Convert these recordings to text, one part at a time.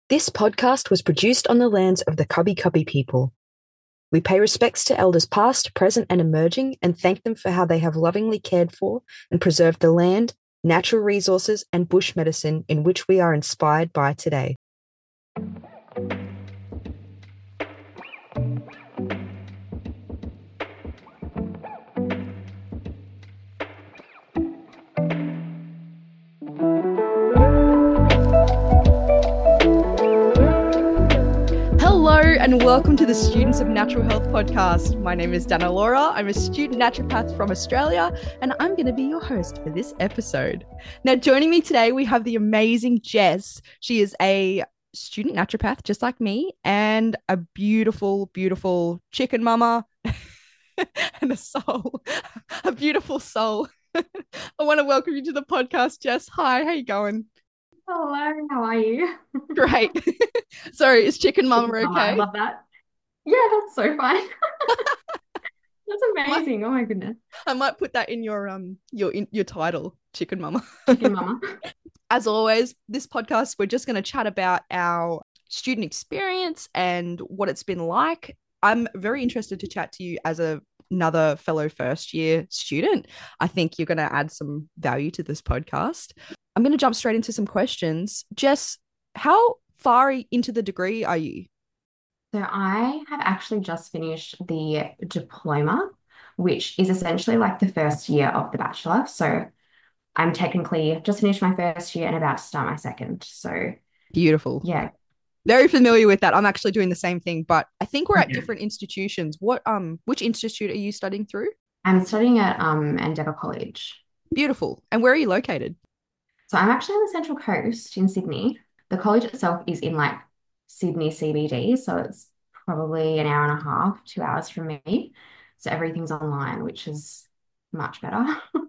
This podcast was produced on the lands of the Cubby Cubby people. We pay respects to elders past, present, and emerging, and thank them for how they have lovingly cared for and preserved the land, natural resources, and bush medicine in which we are inspired by today. Hello and welcome to the Students of Natural Health podcast. My name is Dana Laura. I'm a student naturopath from Australia, and I'm going to be your host for this episode. Now, joining me today, we have the amazing Jess. She is a student naturopath just like me and a beautiful, beautiful chicken mama and a beautiful soul. I want to welcome you to the podcast, Jess. Hi, how you going? Hello, how are you? Great. Sorry, is chicken mama Chicken mama, I okay? love that. Yeah, that's so fun. That's amazing. Oh my goodness. I might put that in your title, Chicken Mama. Chicken mama. As always, this podcast we're just going to chat about our student experience and what it's been like. I'm very interested to chat to you as another fellow first year student. I think you're going to add some value to this podcast. I'm going to jump straight into some questions. Jess, how far into the degree are you? So I have actually just finished the diploma, which is essentially like the first year of the bachelor. So I'm technically just finished my first year and about to start my second. So Beautiful. yeah. Very familiar with that. I'm actually doing the same thing, but I think we're at Okay. different institutions. Which institute are you studying through? I'm studying at Endeavour College. Beautiful. And where are you located? So I'm actually on the Central Coast in Sydney. The college itself is in like Sydney CBD, so it's probably an hour and a half, 2 hours from me. So everything's online, which is much better.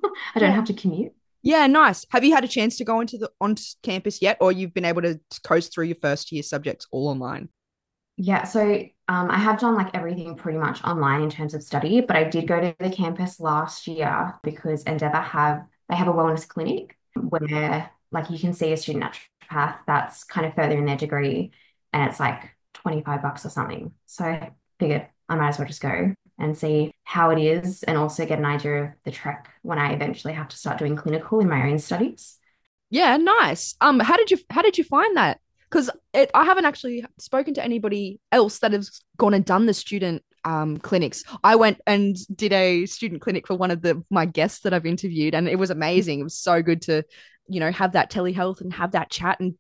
I don't Yeah. have to commute. Yeah, nice. Have you had a chance to go into the on campus yet, or you've been able to coast through your first year subjects all online? Yeah, so I have done like everything pretty much online in terms of study, but I did go to the campus last year because Endeavour they have a wellness clinic where like you can see a student naturopath that's kind of further in their degree and it's like $25 or something. So I figured I might as well just go and see how it is and also get an idea of the trek when I eventually have to start doing clinical in my own studies. Yeah, nice. How did you find that? Because I haven't actually spoken to anybody else that has gone and done the student clinics. I went and did a student clinic for one of my guests that I've interviewed, and it was amazing. It was so good to, have that telehealth and have that chat and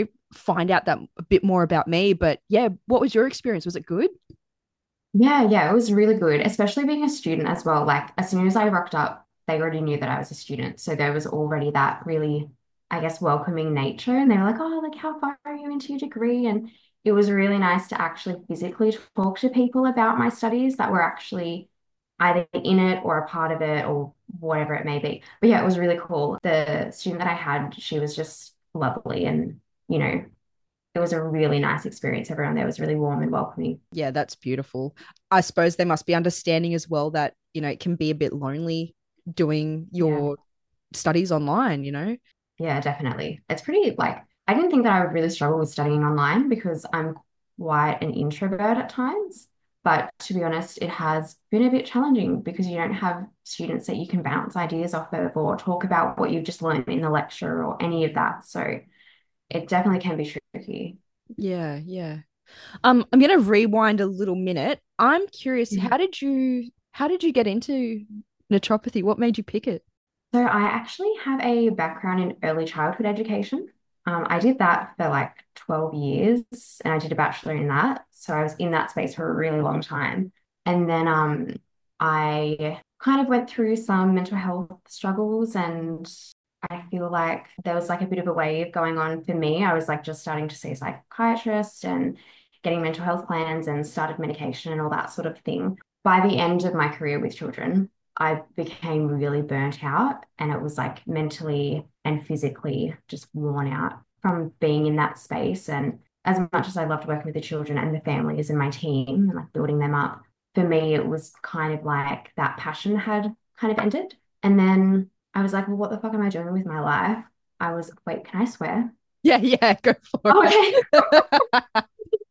find out that a bit more about me. But yeah, what was your experience? Was it good? Yeah, it was really good, especially being a student as well. Like as soon as I rocked up, they already knew that I was a student. So there was already that really, I guess, welcoming nature. And they were like, oh, like how far are you into your degree? And it was really nice to actually physically talk to people about my studies that were actually either in it or a part of it or whatever it may be. But yeah, it was really cool. The student that I had, she was just lovely and, you know, it was a really nice experience. Everyone there was really warm and welcoming. Yeah, that's beautiful. I suppose they must be understanding as well that, it can be a bit lonely doing Yeah. your studies online. Yeah, definitely. It's pretty like I didn't think that I would really struggle with studying online because I'm quite an introvert at times. But to be honest, it has been a bit challenging because you don't have students that you can bounce ideas off of or talk about what you've just learned in the lecture or any of that. So it definitely can be tricky. Yeah, yeah. I'm gonna rewind a little minute. I'm curious, Mhm. how did you get into naturopathy? What made you pick it? So I actually have a background in early childhood education. I did that for like 12 years and I did a bachelor in that. So I was in that space for a really long time. And then I kind of went through some mental health struggles and I feel like there was like a bit of a wave going on for me. I was like just starting to see a psychiatrist and getting mental health plans and started medication and all that sort of thing. By the end of my career with children, I became really burnt out and it was like mentally and physically just worn out from being in that space. And as much as I loved working with the children and the families and my team and like building them up, for me, it was kind of like that passion had kind of ended. And then I was like, well, what the fuck am I doing with my life? I was, wait, can I swear? Yeah, go for Okay. it.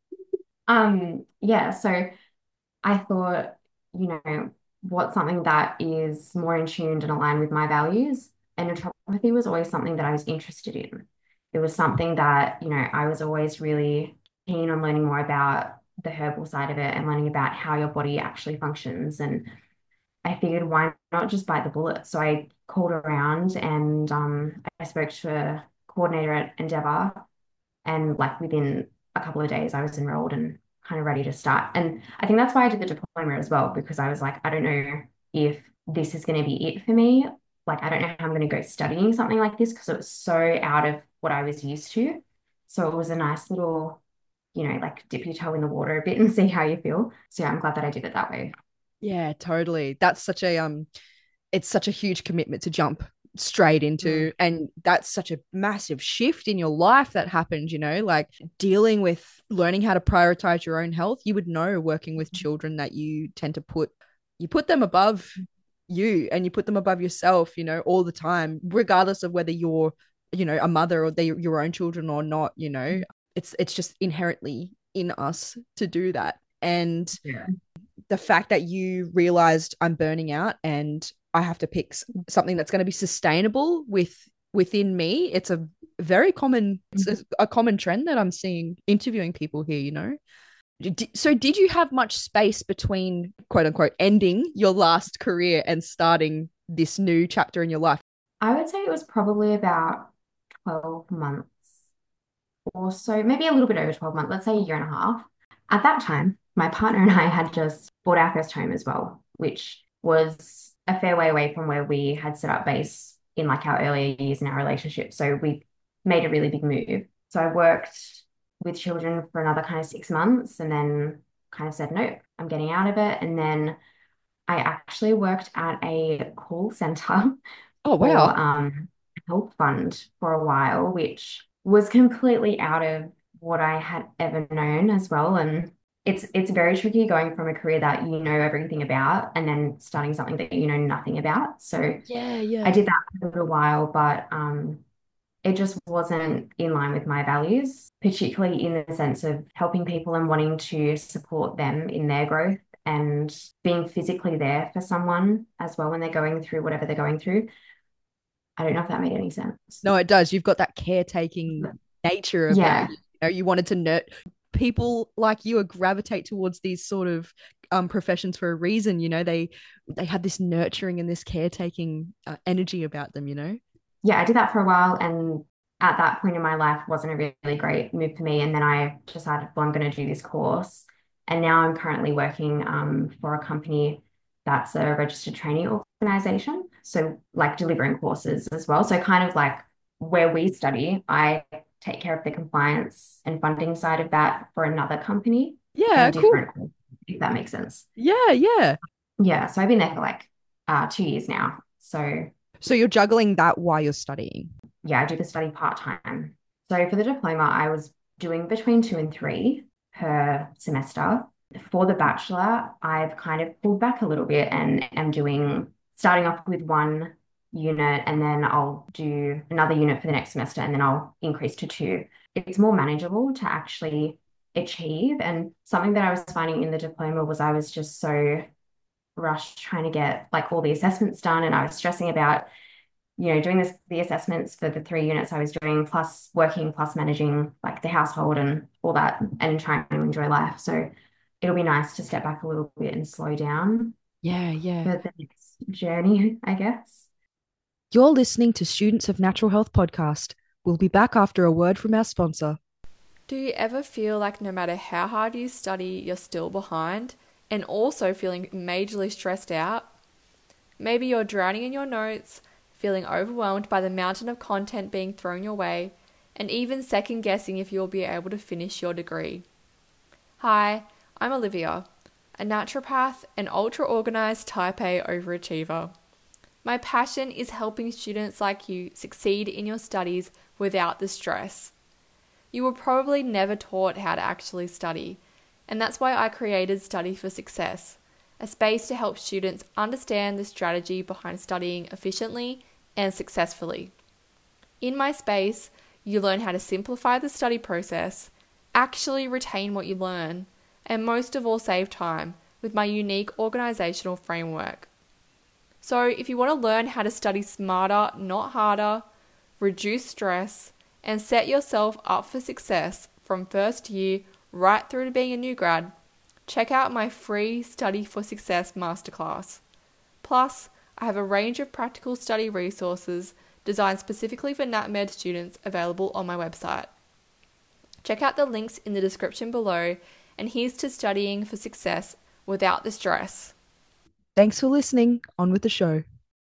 Yeah, so I thought, you know, what's something that is more in tune and aligned with my values? And naturopathy was always something that I was interested in. It was something that, I was always really keen on learning more about the herbal side of it and learning about how your body actually functions. And I figured, why not just bite the bullet? So I called around and I spoke to a coordinator at Endeavour, and like within a couple of days, I was enrolled and kind of ready to start. And I think that's why I did the diploma as well, because I was like, I don't know if this is going to be it for me. Like, I don't know how I'm going to go studying something like this because it was so out of what I was used to. So it was a nice little, like dip your toe in the water a bit and see how you feel. So yeah, I'm glad that I did it that way. Yeah, totally. That's such a it's such a huge commitment to jump straight Mm. into, and that's such a massive shift in your life that happened, like dealing with learning how to prioritize your own health. You would know, working with children, that you tend to put them above you, and you put them above yourself, all the time, regardless of whether you're, a mother or your own children or not. It's just inherently in us to do that. And Yeah. the fact that you realized, I'm burning out and I have to pick something that's going to be sustainable within me. It's a very common, it's a common trend that I'm seeing interviewing people here. So did you have much space between, quote unquote, ending your last career and starting this new chapter in your life? I would say it was probably about 12 months or so, maybe a little bit over 12 months, let's say a year and a half. At that time, my partner and I had just bought our first home as well, which was a fair way away from where we had set up base in like our earlier years in our relationship. So we made a really big move. So I worked with children for another kind of 6 months and then kind of said, nope, I'm getting out of it. And then I actually worked at a call center Oh, for wow. health fund for a while, which was completely out of what I had ever known as well. And it's very tricky going from a career that you know everything about and then starting something that you know nothing about. So Yeah, I yeah. did that for a little while, but it just wasn't in line with my values, particularly in the sense of helping people and wanting to support them in their growth and being physically there for someone as well when they're going through whatever they're going through. I don't know if that made any sense. No, it does. You've got that caretaking nature about Yeah. you. You wanted to people like you gravitate towards these sort of professions for a reason. They had this nurturing and this caretaking energy about them. Yeah, I did that for a while. And at that point in my life wasn't a really great move for me. And then I decided, well, I'm going to do this course. And now I'm currently working for a company that's a registered training organization. So like delivering courses as well. So kind of like where we study, I take care of the compliance and funding side of that for another company and a Yeah, cool. different course, if that makes sense. Yeah, yeah. Yeah. So I've been there for like 2 years now. So So you're juggling that while you're studying. yeah, I do the study part-time. So for the diploma, I was doing between 2 and 3 per semester. For the bachelor, I've kind of pulled back a little bit and am starting off with one unit, and then I'll do another unit for the next semester, and then I'll increase to 2. It's more manageable to actually achieve. And something that I was finding in the diploma was I was just so rushed trying to get like all the assessments done, and I was stressing about doing the assessments for the 3 units I was doing, plus working, plus managing like the household and all that, and trying to enjoy life. So it'll be nice to step back a little bit and slow down Yeah, yeah. for the next journey, I guess. You're listening to Students of Natural Health podcast. We'll be back after a word from our sponsor. Do you ever feel like no matter how hard you study, you're still behind and also feeling majorly stressed out? Maybe you're drowning in your notes, feeling overwhelmed by the mountain of content being thrown your way, and even second guessing if you'll be able to finish your degree. Hi, I'm Olivia, a naturopath and ultra-organised type A overachiever. My passion is helping students like you succeed in your studies without the stress. You were probably never taught how to actually study, and that's why I created Study for Success, a space to help students understand the strategy behind studying efficiently and successfully. In my space, You learn how to simplify the study process, actually retain what you learn, and most of all save time with my unique organisational framework. So if you want to learn how to study smarter, not harder, reduce stress, and set yourself up for success from first year right through to being a new grad, check out my free Study for Success masterclass. Plus, I have a range of practical study resources designed specifically for NatMed students available on my website. Check out the links in the description below, and here's to studying for success without the stress. Thanks for listening. On with the show.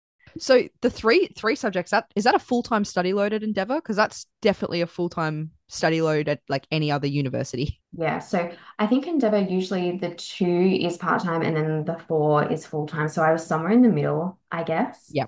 So the three subjects, is that a full-time study load at Endeavour? Because that's definitely a full-time study load at like any other university. Yeah, so I think Endeavour usually the 2 is part-time and then the 4 is full-time. So I was somewhere in the middle, I guess. Yeah.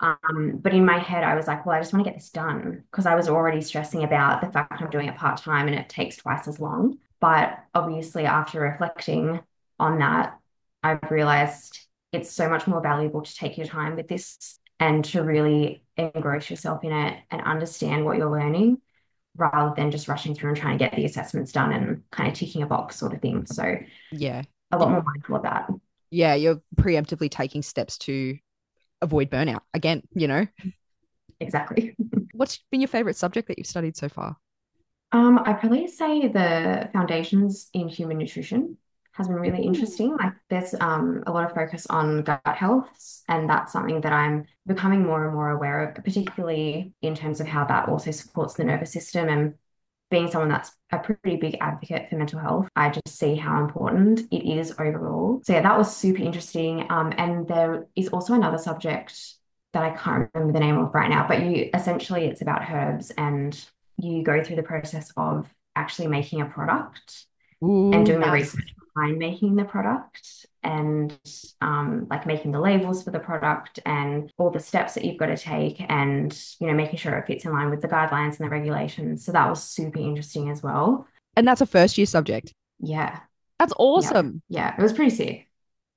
But in my head, I was like, well, I just want to get this done because I was already stressing about the fact I'm doing it part-time and it takes twice as long. But obviously, after reflecting on that, I've realized it's so much more valuable to take your time with this and to really engross yourself in it and understand what you're learning rather than just rushing through and trying to get the assessments done and kind of ticking a box sort of thing. So yeah, a lot more mindful of that. Yeah, you're preemptively taking steps to avoid burnout again, you know? Exactly. What's been your favorite subject that you've studied so far? I'd probably say the foundations in human nutrition has been really interesting. Like there's a lot of focus on gut health, and that's something that I'm becoming more and more aware of, particularly in terms of how that also supports the nervous system. And being someone that's a pretty big advocate for mental health, I just see how important it is overall. So yeah, that was super interesting. And there is also another subject that I can't remember the name of right now, but it's about herbs and you go through the process of actually making a product. Ooh, and doing the research behind making the product and like making the labels for the product and all the steps that you've got to take and, you know, making sure it fits in line with the guidelines and the regulations. So that was super interesting as well. And that's a first year subject. Yeah. That's awesome. Yeah, it was pretty sick.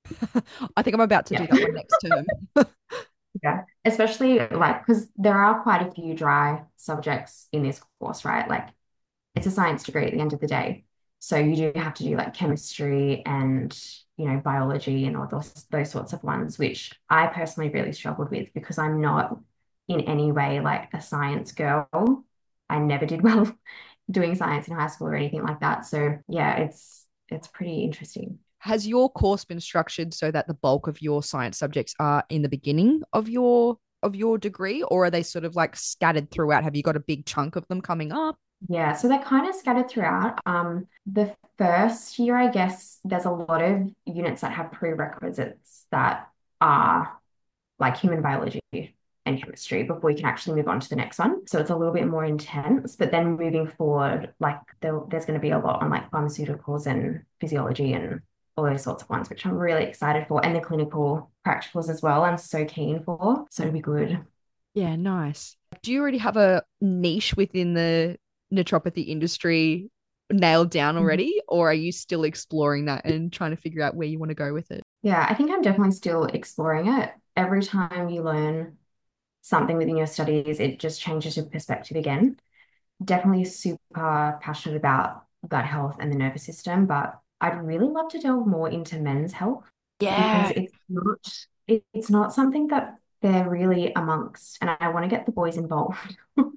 I think I'm about to do that one next term. Yeah, especially like because there are quite a few dry subjects in this course, right? Like it's a science degree at the end of the day. So you do have to do like chemistry and, you know, biology and all those sorts of ones, which I personally really struggled with because I'm not in any way like a science girl. I never did well doing science in high school or anything like that. So yeah, it's pretty interesting. Has your course been structured so that the bulk of your science subjects are in the beginning of your degree, or are they sort of like scattered throughout? Have you got a big chunk of them coming up? Yeah, so they're kind of scattered throughout. The first year, I guess, there's a lot of units that have prerequisites that are like human biology and chemistry before you can actually move on to the next one. So it's a little bit more intense. But then moving forward, like there's going to be a lot on like pharmaceuticals and physiology and all those sorts of ones, which I'm really excited for. And the clinical practicals as well, I'm so keen for. So it'll be good. Yeah, nice. Do you already have a niche within the naturopathy industry nailed down already, or are you still exploring that and trying to figure out where you want to go with it? Yeah, I think I'm definitely still exploring it. Every time you learn something within your studies, it just changes your perspective again. Definitely super passionate about gut health and the nervous system, but I'd really love to delve more into men's health because it's not something that they're really amongst, and I want to get the boys involved.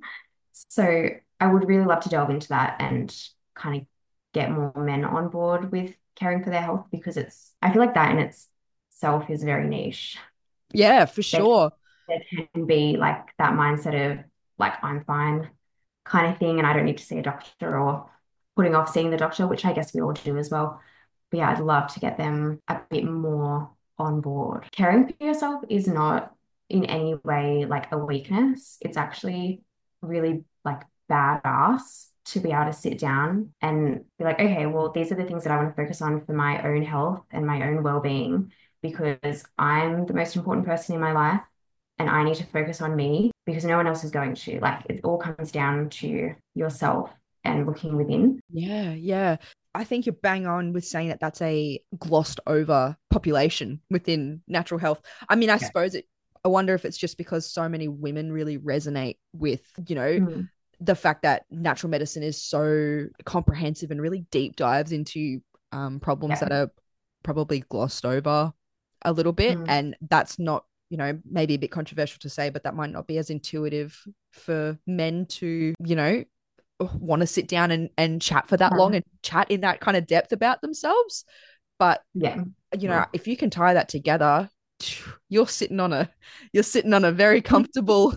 So I would really love to delve into that and kind of get more men on board with caring for their health because I feel like that in itself is very niche. Yeah, for sure. There can be like that mindset of like, I'm fine kind of thing, and I don't need to see a doctor or putting off seeing the doctor, which I guess we all do as well. But yeah, I'd love to get them a bit more on board. Caring for yourself is not in any way like a weakness. It's actually really like badass to be able to sit down and be like, okay, well, these are the things that I want to focus on for my own health and my own well-being because I'm the most important person in my life and I need to focus on me because no one else is going to. Like it all comes down to yourself and looking within. Yeah. I think you're bang on with saying that that's a glossed over population within natural health. I mean, I suppose I wonder if it's just because so many women really resonate with, you know, the fact that natural medicine is so comprehensive and really deep dives into problems Yeah. that are probably glossed over a little bit. Mm. And that's not, maybe a bit controversial to say, but that might not be as intuitive for men to, want to sit down and chat for that long and chat in that kind of depth about themselves. But, Yeah. if you can tie that together, you're sitting on a very comfortable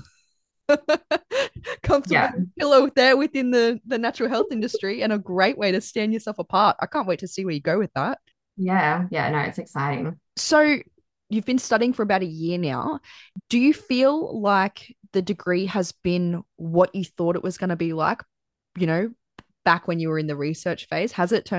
comfortable Yeah. pillow there within the natural health industry, and a great way to stand yourself apart. I can't wait to see where you go with that. Yeah. Yeah. No, it's exciting. So you've been studying for about a year now. Do you feel like the degree has been what you thought it was going to be like, you know, back when you were in the research phase?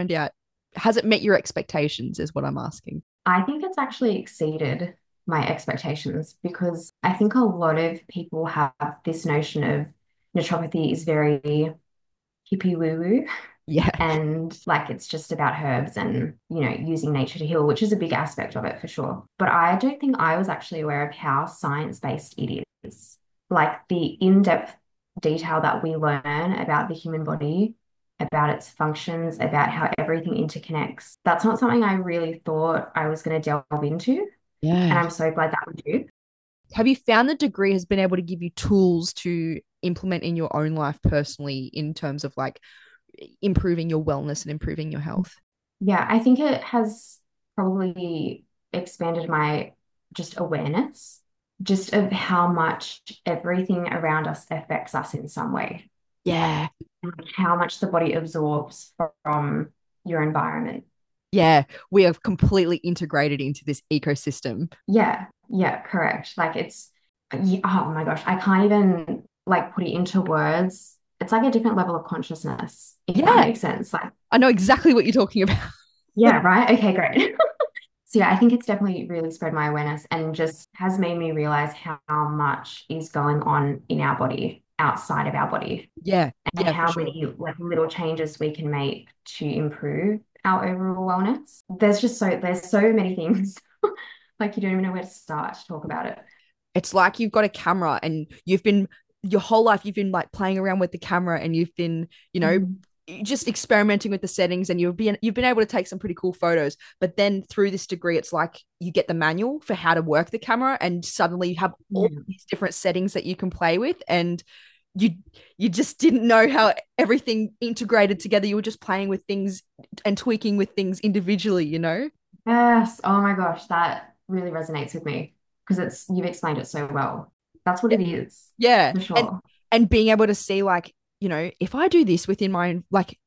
Has it met your expectations, is what I'm asking? I think it's actually exceeded my expectations because I think a lot of people have this notion of naturopathy is very hippie woo-woo Yeah. and like it's just about herbs and, using nature to heal, which is a big aspect of it for sure. But I don't think I was actually aware of how science-based it is. Like the in-depth detail that we learn about the human body, about its functions, about how everything interconnects. That's not something I really thought I was going to delve into. And Yeah. I'm so glad that we do. Have you found the degree has been able to give you tools to implement in your own life personally in terms of like improving your wellness and improving your health? Yeah, I think it has probably expanded my just awareness, just of how much everything around us affects us in some way, Yeah. and how much the body absorbs from your environment. Yeah. We are completely integrated into this ecosystem. Yeah, yeah, correct. Like yeah, oh my gosh, I can't even like put it into words. It's like a different level of consciousness, if that Yeah. makes sense. Like, I know exactly what you're talking about. yeah, right. Okay, great. So yeah, I think it's definitely really spread my awareness and just has made me realize how much is going on in our body, outside of our body, Yeah. and Yeah, for how sure. many like little changes we can make to improve our overall wellness. There's so many things. Like you don't even know where to start to talk about it. It's like you've got a camera and you've been your whole life you've been like playing around with the camera and you've been, Mm. just experimenting with the settings, and you've been able to take some pretty cool photos. But then through this degree, it's like you get the manual for how to work the camera, and suddenly you have all Yeah. these different settings that you can play with, and you you just didn't know how everything integrated together. You were just playing with things and tweaking with things individually. Yes. Oh my gosh, that really resonates with me because you've explained it so well. That's what Yeah. it is, Yeah. for and sure. and being able to see, like, if I do this within my, like,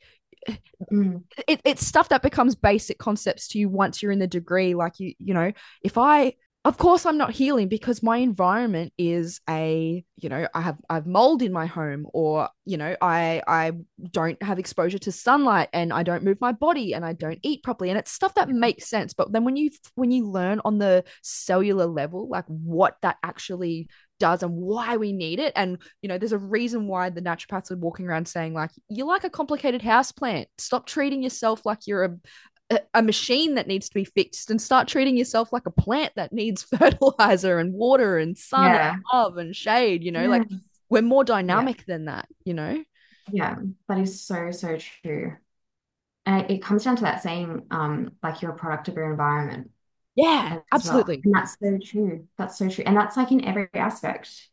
Mm. it's stuff that becomes basic concepts to you once you're in the degree. Like, if I, of course I'm not healing because my environment is I have mold in my home, or I don't have exposure to sunlight, and I don't move my body, and I don't eat properly, and it's stuff that makes sense. But then when you learn on the cellular level, like what that actually does and why we need it. And there's a reason why the naturopaths are walking around saying, like, you're like a complicated house plant. Stop treating yourself like you're a machine that needs to be fixed, and start treating yourself like a plant that needs fertilizer and water and sun and Yeah. love and shade. Yeah. Like, we're more Yeah. dynamic than that. Yeah. That is so, so true. And it comes down to that saying, like you're a product of your environment Yeah, as well. absolutely. And that's so true. That's so true. And that's like in every aspect,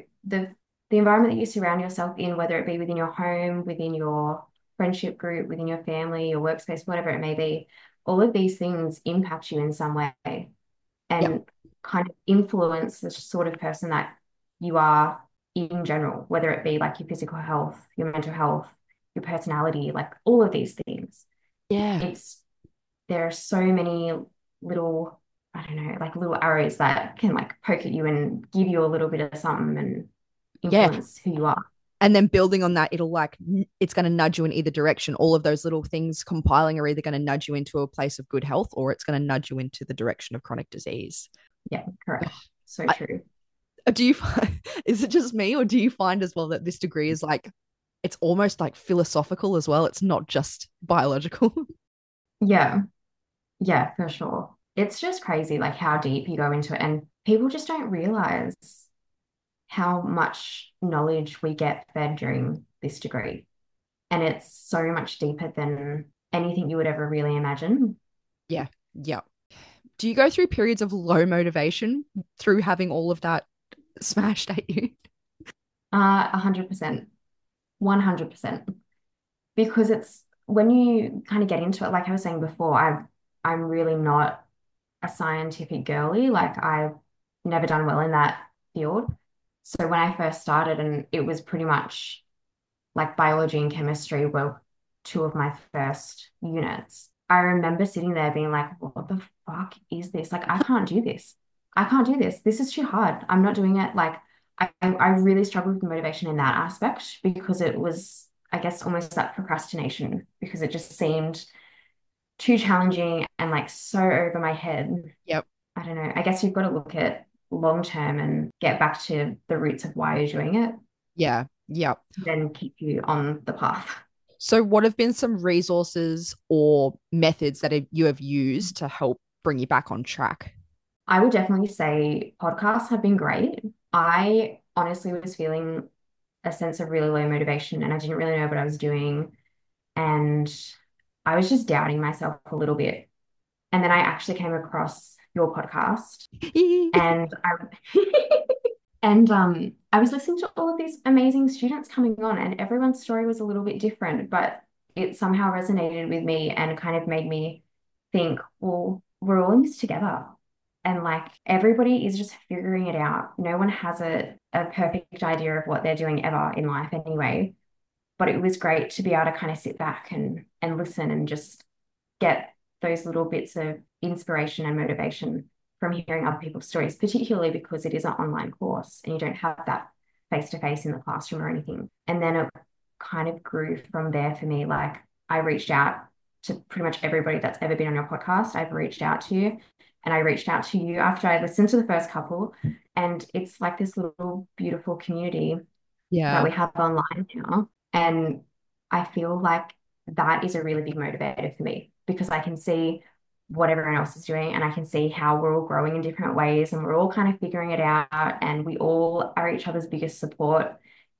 the environment that you surround yourself in, whether it be within your home, within your friendship group, within your family, your workspace, whatever it may be, all of these things impact you in some way Yep. and kind of influence the sort of person that you are in general, whether it be like your physical health, your mental health, your personality, like all of these things. Yeah. It's there are so many little, I don't know, like little arrows that can like poke at you and give you a little bit of something and Yeah. influence who you are. And then building on that, it's going to nudge you in either direction. All of those little things compiling are either going to nudge you into a place of good health, or it's going to nudge you into the direction of chronic disease. Yeah, correct. So true. Do you find, is it just me, or do you find as well that this degree is like, it's almost like philosophical as well? It's not just biological. Yeah, yeah, for sure. It's just crazy like how deep you go into it and people just don't realize how much knowledge we get fed during this degree. And it's so much deeper than anything you would ever really imagine. Yeah. Yeah. Do you go through periods of low motivation through having all of that smashed at you? 100%, 100%. Because it's when you kind of get into it, like I was saying before, I'm really not a scientific girly. Like I've never done well in that field. So when I first started, and it was pretty much like biology and chemistry were two of my first units. I remember sitting there being like, what the fuck is this? Like, I can't do this. I can't do this. This is too hard. I'm not doing it. Like, I really struggled with motivation in that aspect because it was, I guess, almost that procrastination because it just seemed too challenging and like so over my head. Yep. I don't know. I guess you've got to look at long term and get back to the roots of why you're doing it, Yeah. Yep. then keep you on the path. So, what have been some resources or methods that you have used to help bring you back on track? I would definitely say podcasts have been great. I honestly was feeling a sense of really low motivation and I didn't really know what I was doing. And I was just doubting myself a little bit. And then I actually came across your podcast and I was listening to all of these amazing students coming on, and everyone's story was a little bit different, but it somehow resonated with me and kind of made me think, well, we're all in this together. And like everybody is just figuring it out. No one has a perfect idea of what they're doing ever in life anyway. But it was great to be able to kind of sit back and listen and just get those little bits of inspiration and motivation from hearing other people's stories, particularly because it is an online course and you don't have that face to face in the classroom or anything. And then it kind of grew from there for me. Like I reached out to pretty much everybody that's ever been on your podcast. I've reached out to you, and I reached out to you after I listened to the first couple. And it's like this little beautiful community that Yeah. we have online now. And I feel like that is a really big motivator for me because I can see what everyone else is doing and I can see how we're all growing in different ways and we're all kind of figuring it out and we all are each other's biggest support,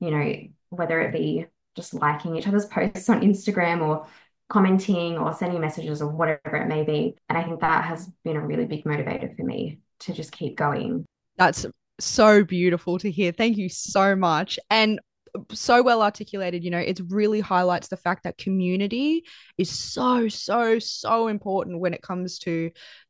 whether it be just liking each other's posts on Instagram or commenting or sending messages or whatever it may be. And I think that has been a really big motivator for me to just keep going. That's so beautiful to hear. Thank you so much. And so well articulated, it really highlights the fact that community is so, so, so important when it comes to,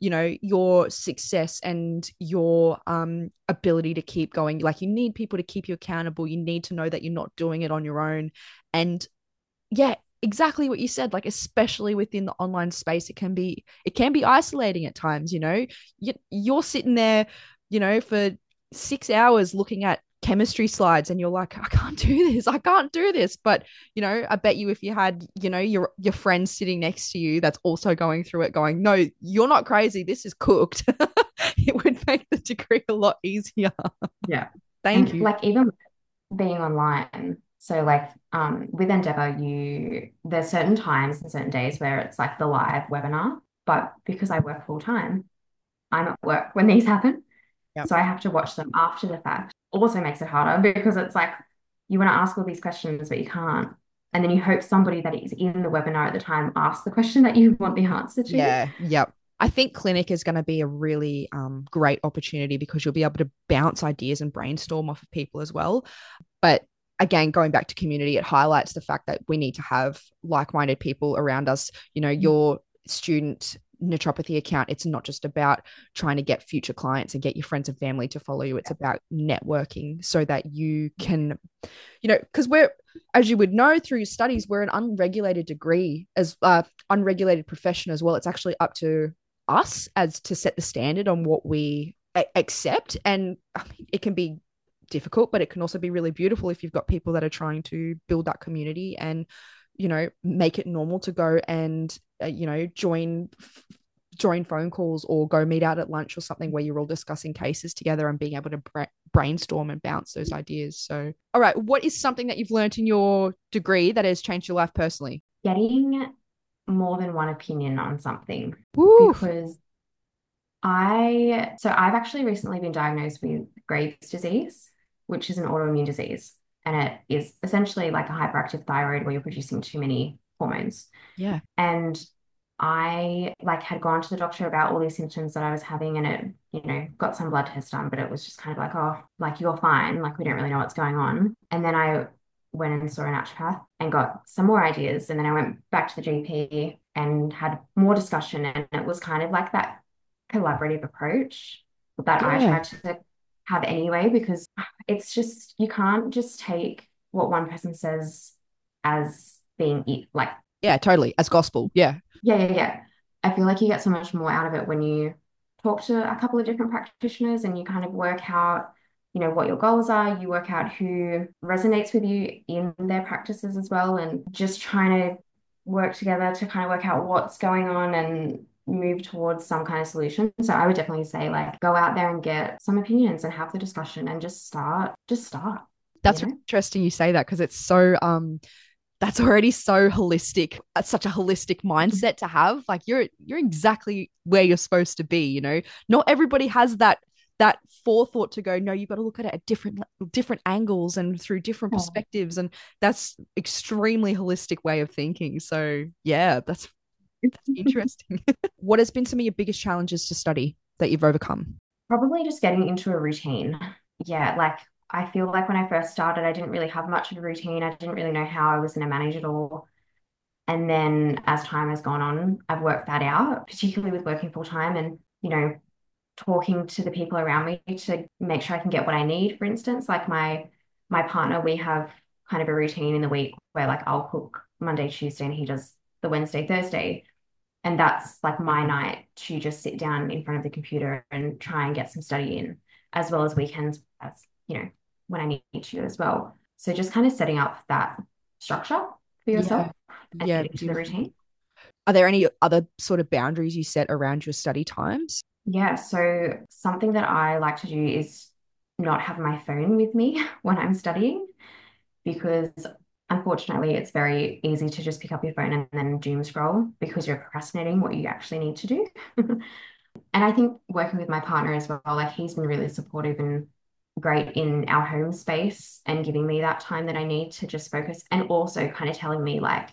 your success and your ability to keep going. Like you need people to keep you accountable. You need to know that you're not doing it on your own. And yeah, exactly what you said, like especially within the online space, it can be isolating at times, you're sitting there, for 6 hours looking at chemistry slides and you're like, I can't do this. But I bet you if you had, your friend sitting next to you that's also going through it going, no, you're not crazy, this is cooked. It would make the degree a lot easier. Yeah. Thank And you. like even being online, so like with Endeavour, there's certain times and certain days where it's like the live webinar, but because I work full time, I'm at work when these happen. Yep. So I have to watch them after the fact. Also makes it harder because it's like you want to ask all these questions, but you can't. And then you hope somebody that is in the webinar at the time asks the question that you want the answer to. Yeah. Yep. I think clinic is going to be a really great opportunity because you'll be able to bounce ideas and brainstorm off of people as well. But again, going back to community, it highlights the fact that we need to have like-minded people around us. Your student naturopathy account, it's not just about trying to get future clients and get your friends and family to follow you. It's about networking so that you can, because as you would know through your studies, we're an unregulated degree as unregulated profession as well. It's actually up to us as to set the standard on what we accept. And I mean, it can be difficult, but it can also be really beautiful if you've got people that are trying to build that community and make it normal to go and join phone calls or go meet out at lunch or something where you're all discussing cases together and being able to brainstorm and bounce those ideas. So all right, what is something that you've learned in your degree that has changed your life personally? Getting more than one opinion on something. Woo. Because I've actually recently been diagnosed with Graves' disease. which is an autoimmune disease. And it is essentially like a hyperactive thyroid where you're producing too many hormones. Yeah. And I like had gone to the doctor about all these symptoms that I was having, and it, got some blood tests done, but it was just kind of like, oh, like you're fine. Like we don't really know what's going on. And then I went and saw a naturopath and got some more ideas. And then I went back to the GP and had more discussion. And it was kind of like that collaborative approach that I Yeah. tried to have anyway, because it's just, you can't just take what one person says as being it. Like, Yeah, totally. As gospel. Yeah. yeah. I feel like you get so much more out of it when you talk to a couple of different practitioners and you kind of work out, what your goals are. You work out who resonates with you in their practices as well, and just trying to work together to kind of work out what's going on and move towards some kind of solution. So I would definitely say like go out there and get some opinions and have the discussion and just start. That's interesting you say that, because it's so that's already so holistic. It's such a holistic mindset to have. Like you're exactly where you're supposed to be, Not everybody has that forethought to go, no, you've got to look at it at different angles and through different perspectives. And that's extremely holistic way of thinking. So yeah, that's interesting. What has been some of your biggest challenges to study that you've overcome? Probably just getting into a routine. Yeah, like I feel like when I first started, I didn't really have much of a routine. I didn't really know how I was going to manage it all. And then as time has gone on, I've worked that out, particularly with working full time and, talking to the people around me to make sure I can get what I need. For instance, like my partner, we have kind of a routine in the week where like I'll cook Monday, Tuesday, and he does the Wednesday, Thursday. And that's like my night to just sit down in front of the computer and try and get some study in, as well as weekends, as when I need to as well. So just kind of setting up that structure for yourself and Yeah, get into the routine. Are there any other sort of boundaries you set around your study times? Yeah, so something that I like to do is not have my phone with me when I'm studying, because unfortunately it's very easy to just pick up your phone and then doom scroll because you're procrastinating what you actually need to do. And I think working with my partner as well, like he's been really supportive and great in our home space and giving me that time that I need to just focus, and also kind of telling me like,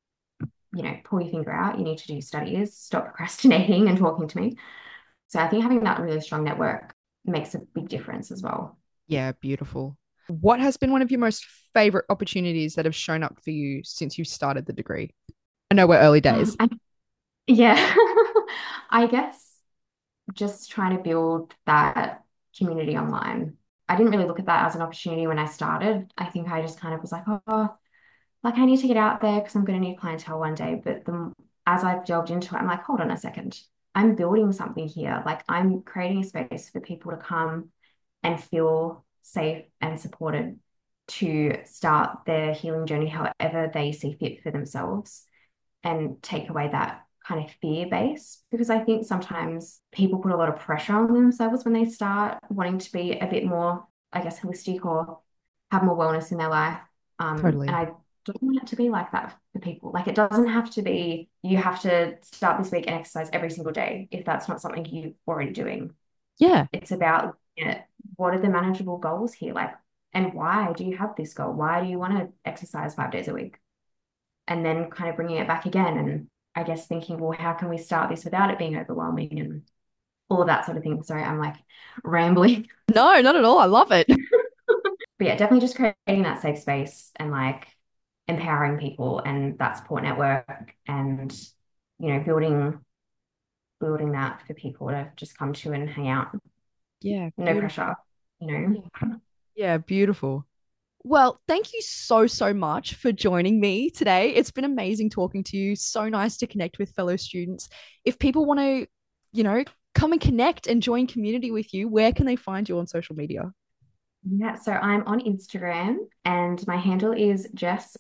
pull your finger out, you need to do studies, stop procrastinating and talking to me. So I think having that really strong network makes a big difference as well. Yeah, beautiful. What has been one of your most favorite opportunities that have shown up for you since you started the degree? I know we're early days. Yeah, I guess just trying to build that community online. I didn't really look at that as an opportunity when I started. I think I just kind of was like, oh, like I need to get out there because I'm going to need clientele one day. But as I've delved into it, I'm like, hold on a second. I'm building something here. Like I'm creating a space for people to come and feel safe and supported to start their healing journey however they see fit for themselves, and take away that kind of fear base, because I think sometimes people put a lot of pressure on themselves when they start wanting to be a bit more, I guess, holistic or have more wellness in their life. Totally. And I don't want it to be like that for people. Like it doesn't have to be, you have to start this week and exercise every single day if that's not something you're already doing. Yeah. It's about what are the manageable goals here? Like, and why do you have this goal? Why do you want to exercise 5 days a week? And then kind of bringing it back again. And I guess thinking, well, how can we start this without it being overwhelming and all of that sort of thing. Sorry, I'm like rambling. No, not at all. I love it. But yeah, definitely just creating that safe space and like empowering people and that support network, and building that for people to just come to and hang out. Yeah. No Beautiful. pressure. Yeah, beautiful. Well, thank you so much for joining me today. It's been amazing talking to you. So nice to connect with fellow students. If people want to, come and connect and join community with you, where can they find you on social media? Yeah, so I'm on Instagram and my handle is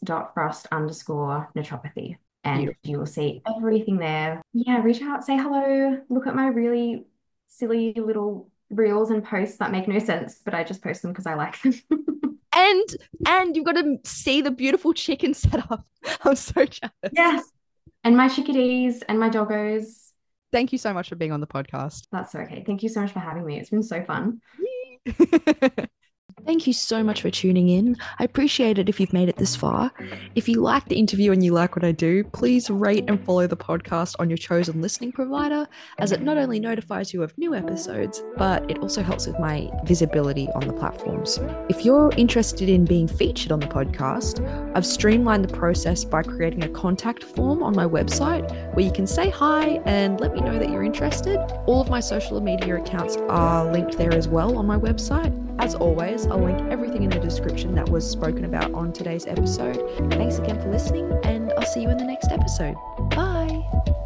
jess.frost_naturopathy. And Beautiful. you will see everything there. Yeah, reach out, say hello, look at my really silly little reels and posts that make no sense, but I just post them because I like them. And you've got to see the beautiful chicken setup. I'm so jealous. Yes. And my chickadees and my doggos. Thank you so much for being on the podcast. That's okay. Thank you so much for having me. It's been so fun. Thank you so much for tuning in. I appreciate it if you've made it this far. If you like the interview and you like what I do, please rate and follow the podcast on your chosen listening provider, as it not only notifies you of new episodes, but it also helps with my visibility on the platforms. If you're interested in being featured on the podcast, I've streamlined the process by creating a contact form on my website where you can say hi and let me know that you're interested. All of my social media accounts are linked there as well on my website. As always, I'll link everything in the description that was spoken about on today's episode. Thanks again for listening, and I'll see you in the next episode. Bye!